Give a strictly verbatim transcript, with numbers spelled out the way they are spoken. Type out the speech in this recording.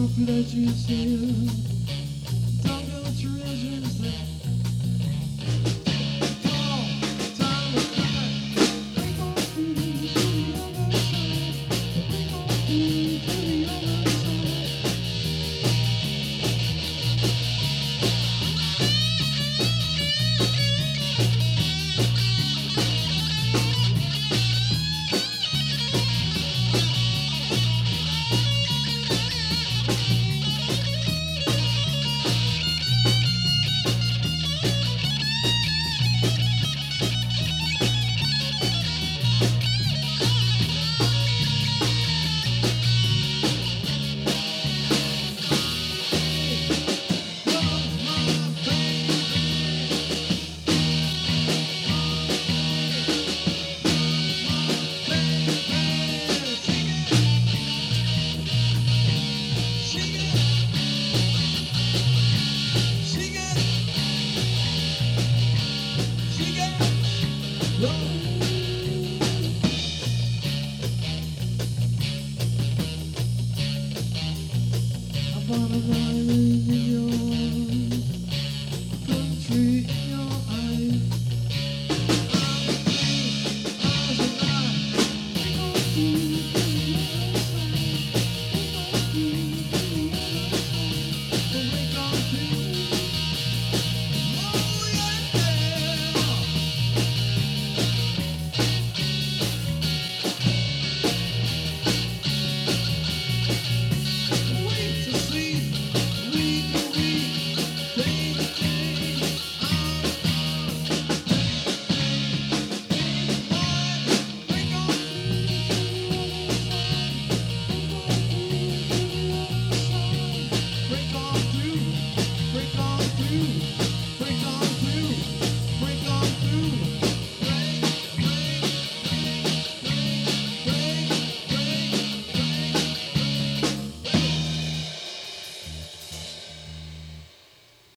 Let you see don't go treasures there. Time to cry. We gon' be to the other side. We gon' be to the other side. I wanna ride in your country, in your eyes. I'm a thief, I'm a lie. We gon' be